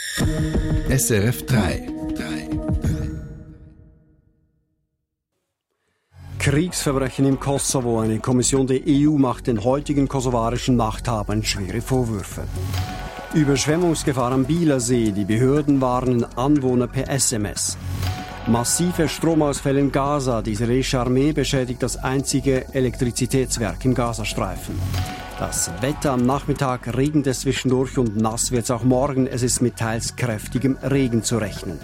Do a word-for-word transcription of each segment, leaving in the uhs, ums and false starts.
S R F drei. Kriegsverbrechen im Kosovo. Eine Kommission der E U macht den heutigen kosovarischen Machthabern schwere Vorwürfe. Überschwemmungsgefahr am Bielersee. Die Behörden warnen Anwohner per S M S. Massive Stromausfälle in Gaza. Die israelische Armee beschädigt das einzige Elektrizitätswerk im Gazastreifen. Das Wetter am Nachmittag, regnet es zwischendurch und nass wird es auch morgen. Es ist mit teils kräftigem Regen zu rechnen.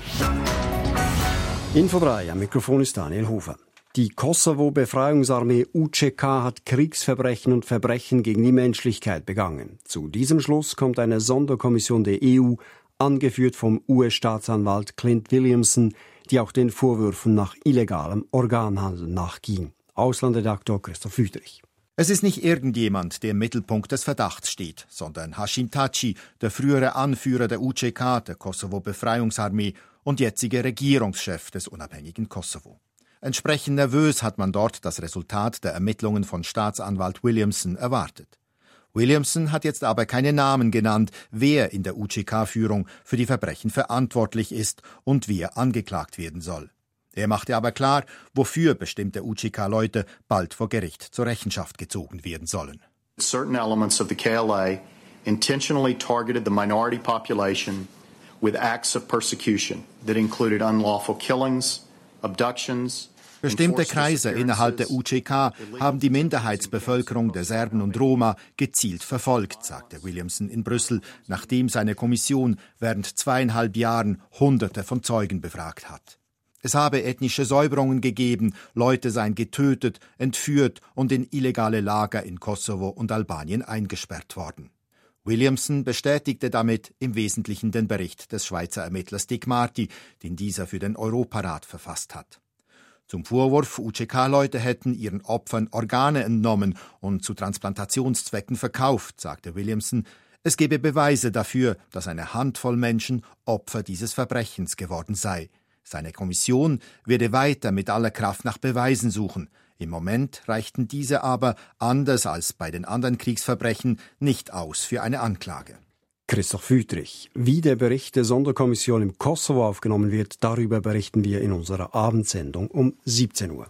Info drei, am Mikrofon ist Daniel Hofer. Die Kosovo-Befreiungsarmee U C K hat Kriegsverbrechen und Verbrechen gegen die Menschlichkeit begangen. Zu diesem Schluss kommt eine Sonderkommission der E U, angeführt vom U S-Staatsanwalt Clint Williamson, die auch den Vorwürfen nach illegalem Organhandel nachging. Auslandredaktor Christoph Wüthrich. Es ist nicht irgendjemand, der im Mittelpunkt des Verdachts steht, sondern Hashim Thaçi, der frühere Anführer der U C K, der Kosovo-Befreiungsarmee und jetzige Regierungschef des unabhängigen Kosovo. Entsprechend nervös hat man dort das Resultat der Ermittlungen von Staatsanwalt Williamson erwartet. Williamson hat jetzt aber keine Namen genannt, wer in der U C K-Führung für die Verbrechen verantwortlich ist und wer angeklagt werden soll. Er machte aber klar, wofür bestimmte U C K-Leute bald vor Gericht zur Rechenschaft gezogen werden sollen. Certain elements of the K L A intentionally targeted the minority population with acts of persecution that included unlawful killings, abductions. Bestimmte Kreise innerhalb der U C K haben die Minderheitsbevölkerung der Serben und Roma gezielt verfolgt, sagte Williamson in Brüssel, nachdem seine Kommission während zweieinhalb Jahren Hunderte von Zeugen befragt hat. Es habe ethnische Säuberungen gegeben, Leute seien getötet, entführt und in illegale Lager in Kosovo und Albanien eingesperrt worden. Williamson bestätigte damit im Wesentlichen den Bericht des Schweizer Ermittlers Dick Marty, den dieser für den Europarat verfasst hat. Zum Vorwurf, U C K-Leute hätten ihren Opfern Organe entnommen und zu Transplantationszwecken verkauft, sagte Williamson, es gebe Beweise dafür, dass eine Handvoll Menschen Opfer dieses Verbrechens geworden sei. Seine Kommission werde weiter mit aller Kraft nach Beweisen suchen. Im Moment reichten diese aber, anders als bei den anderen Kriegsverbrechen, nicht aus für eine Anklage. Christoph Wüthrich. Wie der Bericht der Sonderkommission im Kosovo aufgenommen wird, darüber berichten wir in unserer Abendsendung um siebzehn Uhr.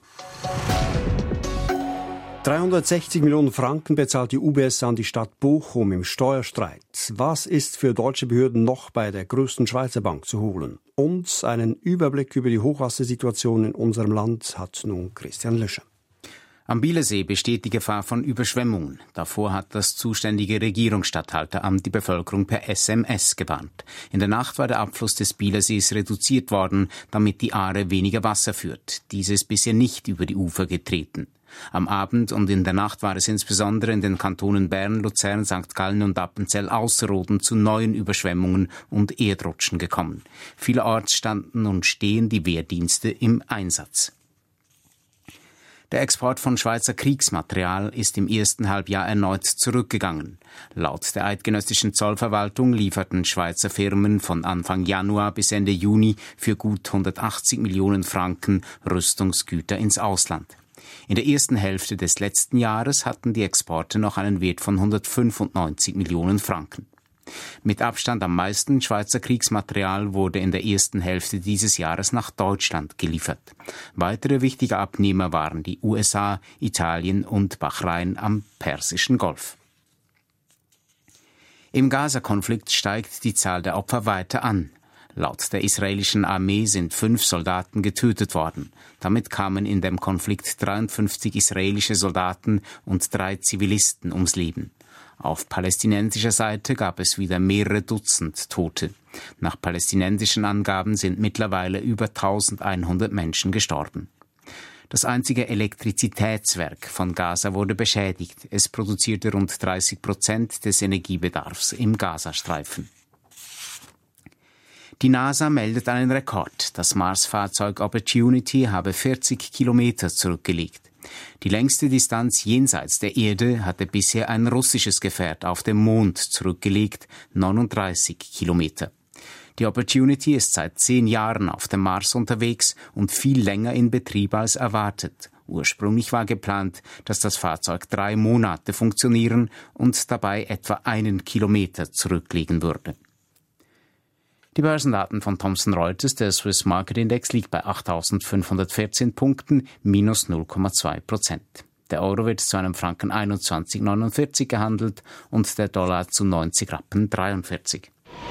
dreihundertsechzig Millionen Franken bezahlt die U B S an die Stadt Bochum im Steuerstreit. Was ist für deutsche Behörden noch bei der größten Schweizer Bank zu holen? Und einen Überblick über die Hochwassersituation in unserem Land hat nun Christian Löscher. Am Bielersee besteht die Gefahr von Überschwemmungen. Davor hat das zuständige Regierungsstatthalteramt die Bevölkerung per S M S gewarnt. In der Nacht war der Abfluss des Bielersees reduziert worden, damit die Aare weniger Wasser führt. Diese ist bisher nicht über die Ufer getreten. Am Abend und in der Nacht war es insbesondere in den Kantonen Bern, Luzern, Sankt Gallen und Appenzell-Ausserrhoden zu neuen Überschwemmungen und Erdrutschen gekommen. Vielerorts standen und stehen die Wehrdienste im Einsatz. Der Export von Schweizer Kriegsmaterial ist im ersten Halbjahr erneut zurückgegangen. Laut der eidgenössischen Zollverwaltung lieferten Schweizer Firmen von Anfang Januar bis Ende Juni für gut hundertachtzig Millionen Franken Rüstungsgüter ins Ausland. In der ersten Hälfte des letzten Jahres hatten die Exporte noch einen Wert von hundertfünfundneunzig Millionen Franken. Mit Abstand am meisten Schweizer Kriegsmaterial wurde in der ersten Hälfte dieses Jahres nach Deutschland geliefert. Weitere wichtige Abnehmer waren die U S A, Italien und Bahrain am Persischen Golf. Im Gaza-Konflikt steigt die Zahl der Opfer weiter an. Laut der israelischen Armee sind fünf Soldaten getötet worden. Damit kamen in dem Konflikt dreiundfünfzig israelische Soldaten und drei Zivilisten ums Leben. Auf palästinensischer Seite gab es wieder mehrere Dutzend Tote. Nach palästinensischen Angaben sind mittlerweile über eintausendeinhundert Menschen gestorben. Das einzige Elektrizitätswerk von Gaza wurde beschädigt. Es produzierte rund dreißig Prozent des Energiebedarfs im Gazastreifen. Die NASA meldet einen Rekord. Das Marsfahrzeug Opportunity habe vierzig Kilometer zurückgelegt. Die längste Distanz jenseits der Erde hatte bisher ein russisches Gefährt auf dem Mond zurückgelegt, neununddreißig Kilometer. Die Opportunity ist seit zehn Jahren auf dem Mars unterwegs und viel länger in Betrieb als erwartet. Ursprünglich war geplant, dass das Fahrzeug drei Monate funktionieren und dabei etwa einen Kilometer zurücklegen würde. Die Börsendaten von Thomson Reuters, der Swiss Market Index liegt bei achttausendfünfhundertvierzehn Punkten, minus null Komma zwei Prozent. Der Euro wird zu einem Franken einundzwanzig Komma neunundvierzig gehandelt und der Dollar zu neunzig Rappen dreiundvierzig.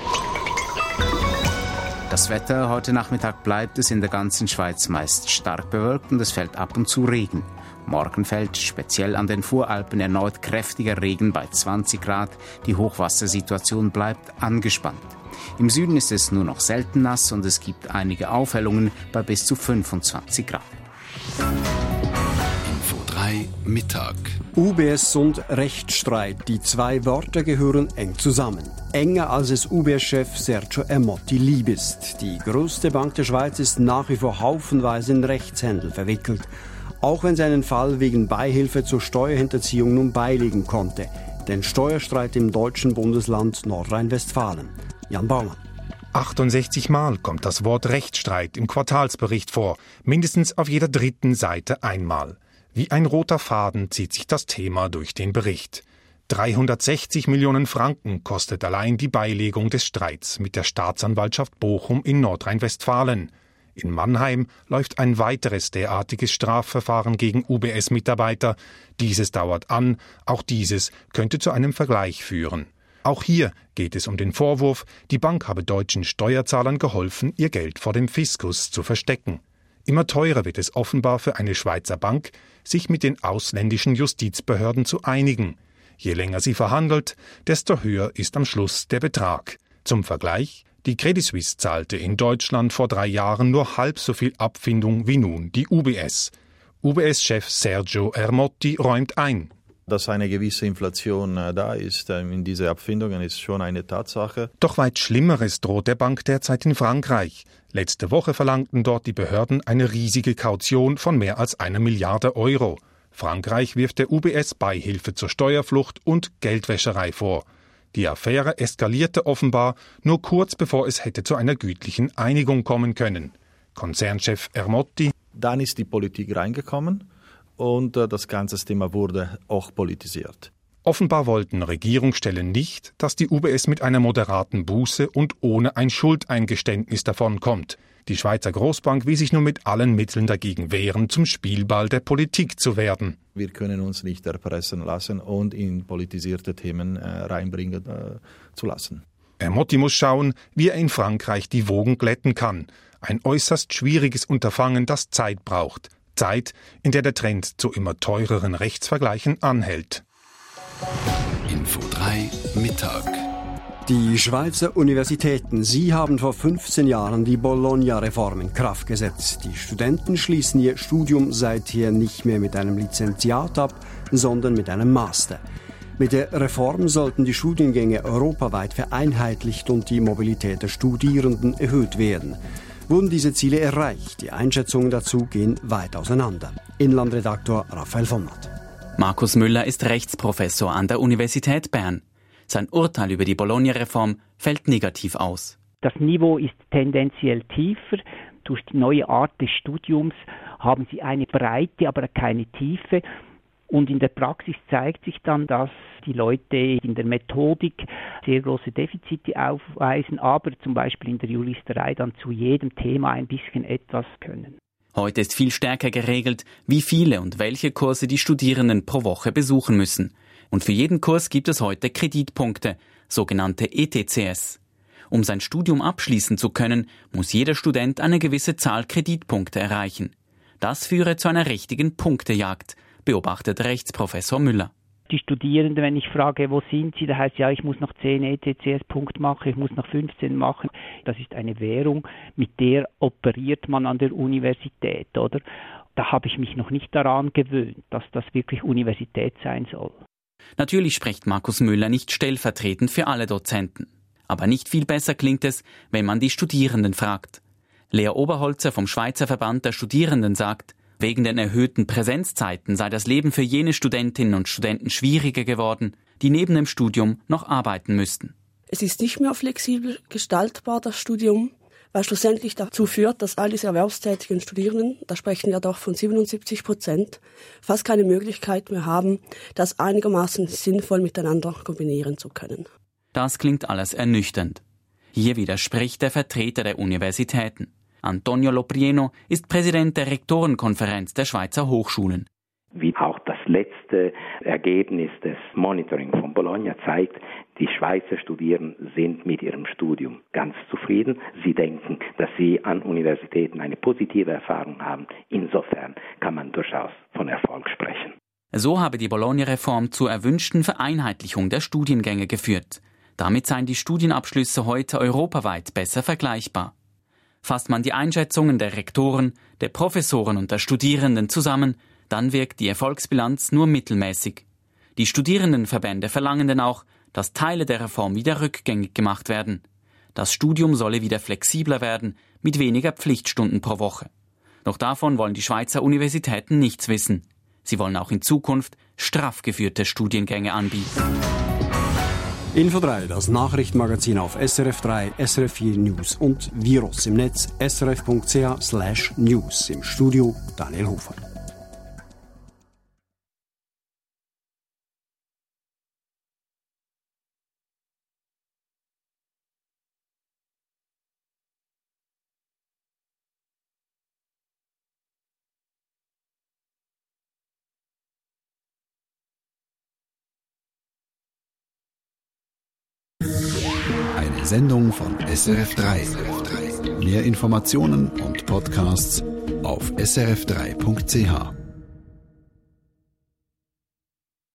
Das Wetter: Heute Nachmittag bleibt es in der ganzen Schweiz meist stark bewölkt und es fällt ab und zu Regen. Morgen fällt speziell an den Voralpen erneut kräftiger Regen bei zwanzig Grad. Die Hochwassersituation bleibt angespannt. Im Süden ist es nur noch selten nass und es gibt einige Aufhellungen bei bis zu fünfundzwanzig Grad. Info drei Mittag. U B S und Rechtsstreit, die zwei Wörter gehören eng zusammen. Enger als es U B S-Chef Sergio Ermotti lieb ist. Die größte Bank der Schweiz ist nach wie vor haufenweise in Rechtshändel verwickelt. Auch wenn sie einen Fall wegen Beihilfe zur Steuerhinterziehung nun beilegen konnte. Den Steuerstreit im deutschen Bundesland Nordrhein-Westfalen. Jan Baumann. achtundsechzig Mal kommt das Wort Rechtsstreit im Quartalsbericht vor, mindestens auf jeder dritten Seite einmal. Wie ein roter Faden zieht sich das Thema durch den Bericht. dreihundertsechzig Millionen Franken kostet allein die Beilegung des Streits mit der Staatsanwaltschaft Bochum in Nordrhein-Westfalen. In Mannheim läuft ein weiteres derartiges Strafverfahren gegen U B S-Mitarbeiter. Dieses dauert an, auch dieses könnte zu einem Vergleich führen. Auch hier geht es um den Vorwurf, die Bank habe deutschen Steuerzahlern geholfen, ihr Geld vor dem Fiskus zu verstecken. Immer teurer wird es offenbar für eine Schweizer Bank, sich mit den ausländischen Justizbehörden zu einigen. Je länger sie verhandelt, desto höher ist am Schluss der Betrag. Zum Vergleich: Die Credit Suisse zahlte in Deutschland vor drei Jahren nur halb so viel Abfindung wie nun die U B S. U B S-Chef Sergio Ermotti räumt ein. Dass eine gewisse Inflation äh, da ist äh, in diese Abfindungen, ist schon eine Tatsache. Doch weit Schlimmeres droht der Bank derzeit in Frankreich. Letzte Woche verlangten dort die Behörden eine riesige Kaution von mehr als einer Milliarde Euro. Frankreich wirft der U B S Beihilfe zur Steuerflucht und Geldwäscherei vor. Die Affäre eskalierte offenbar nur kurz bevor es hätte zu einer gütlichen Einigung kommen können. Konzernchef Ermotti: Dann ist die Politik reingekommen und äh, das ganze Thema wurde auch politisiert. Offenbar wollten Regierungsstellen nicht, dass die U B S mit einer moderaten Buße und ohne ein Schuldeingeständnis davonkommt. Die Schweizer Großbank will sich nun mit allen Mitteln dagegen wehren, zum Spielball der Politik zu werden. Wir können uns nicht erpressen lassen und in politisierte Themen äh, reinbringen äh, zu lassen. Ermotti muss schauen, wie er in Frankreich die Wogen glätten kann. Ein äußerst schwieriges Unterfangen, das Zeit braucht. Zeit, in der der Trend zu immer teureren Rechtsvergleichen anhält. Info drei Mittag. Die Schweizer Universitäten, sie haben vor fünfzehn Jahren die Bologna-Reform in Kraft gesetzt. Die Studenten schließen ihr Studium seither nicht mehr mit einem Lizenziat ab, sondern mit einem Master. Mit der Reform sollten die Studiengänge europaweit vereinheitlicht und die Mobilität der Studierenden erhöht werden. Wurden diese Ziele erreicht? Die Einschätzungen dazu gehen weit auseinander. Inlandredaktor Raphael von Matt. Markus Müller ist Rechtsprofessor an der Universität Bern. Sein Urteil über die Bologna-Reform fällt negativ aus. Das Niveau ist tendenziell tiefer. Durch die neue Art des Studiums haben sie eine Breite, aber keine Tiefe. Und in der Praxis zeigt sich dann, dass die Leute in der Methodik sehr große Defizite aufweisen, aber zum Beispiel in der Juristerei dann zu jedem Thema ein bisschen etwas können. Heute ist viel stärker geregelt, wie viele und welche Kurse die Studierenden pro Woche besuchen müssen. Und für jeden Kurs gibt es heute Kreditpunkte, sogenannte E T C S. Um sein Studium abschließen zu können, muss jeder Student eine gewisse Zahl Kreditpunkte erreichen. Das führe zu einer richtigen Punktejagd, beobachtet Rechtsprofessor Müller. Die Studierenden, wenn ich frage, wo sind sie, da heißt ja, ich muss noch zehn E T C S-Punkte machen, ich muss noch fünfzehn machen. Das ist eine Währung, mit der operiert man an der Universität, oder? Da habe ich mich noch nicht daran gewöhnt, dass das wirklich Universität sein soll. Natürlich spricht Markus Müller nicht stellvertretend für alle Dozenten. Aber nicht viel besser klingt es, wenn man die Studierenden fragt. Lea Oberholzer vom Schweizer Verband der Studierenden sagt, wegen den erhöhten Präsenzzeiten sei das Leben für jene Studentinnen und Studenten schwieriger geworden, die neben dem Studium noch arbeiten müssten. Es ist nicht mehr flexibel gestaltbar, das Studium, weil schlussendlich dazu führt, dass all diese erwerbstätigen Studierenden, da sprechen wir doch von siebenundsiebzig Prozent, fast keine Möglichkeit mehr haben, das einigermaßen sinnvoll miteinander kombinieren zu können. Das klingt alles ernüchternd. Hier widerspricht der Vertreter der Universitäten. Antonio Loprieno ist Präsident der Rektorenkonferenz der Schweizer Hochschulen. Wie auch das letzte Ergebnis des Monitoring von Bologna zeigt, die Schweizer Studierenden sind mit ihrem Studium ganz zufrieden. Sie denken, dass sie an Universitäten eine positive Erfahrung haben. Insofern kann man durchaus von Erfolg sprechen. So habe die Bologna-Reform zur erwünschten Vereinheitlichung der Studiengänge geführt. Damit seien die Studienabschlüsse heute europaweit besser vergleichbar. Fasst man die Einschätzungen der Rektoren, der Professoren und der Studierenden zusammen, dann wirkt die Erfolgsbilanz nur mittelmäßig. Die Studierendenverbände verlangen denn auch, dass Teile der Reform wieder rückgängig gemacht werden. Das Studium solle wieder flexibler werden, mit weniger Pflichtstunden pro Woche. Doch davon wollen die Schweizer Universitäten nichts wissen. Sie wollen auch in Zukunft straff geführte Studiengänge anbieten. Info drei, das Nachrichtenmagazin auf S R F drei, S R F vier News und Virus im Netz srf.ch slash news. Im Studio Daniel Hofer. Eine Sendung von S R F drei. Mehr Informationen und Podcasts auf s r f drei punkt c h.